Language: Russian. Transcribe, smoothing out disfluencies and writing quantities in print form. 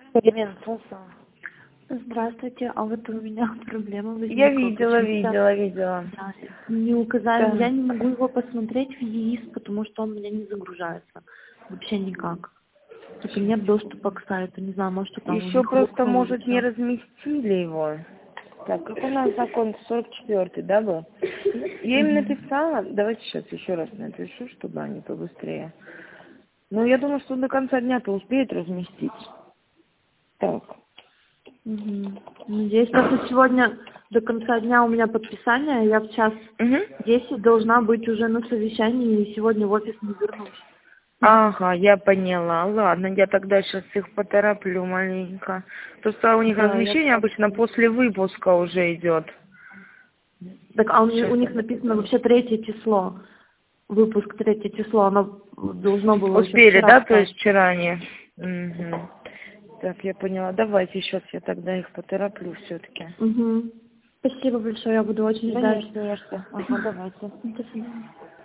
Елена, слушаю. Здравствуйте, а вот у меня проблема Я возникла. видела. Да, не указали, Да. я не могу его посмотреть в ЕИС, потому что он у меня не загружается. Вообще никак. Только нет доступа к сайту, не знаю, может там у Еще них просто, лопнуло или может, не что. разместили его. Так, как у нас закон 44-й, да, был? Я им написала, давайте сейчас еще раз напишу, чтобы они побыстрее. Ну, я думаю, что до конца дня-то успеет разместить. Так. Надеюсь, так как сегодня до конца дня у меня подписание, я в час Угу. 10 должна быть уже на совещании и сегодня в офис не вернусь. Ага, я поняла. Ладно, я тогда сейчас их потороплю маленько. Просто у них Да, я размещение обычно после выпуска уже идет. Так, а Сейчас у я них написано посмотрю. вообще 3 число. Выпуск 3 число, оно должно было еще Успели, вчера да, то стать. есть вчера не? Угу. Так, я поняла. Давайте сейчас я тогда их потороплю все-таки. Спасибо большое, я буду очень Да ждать. не что. Ага, давайте. До свидания.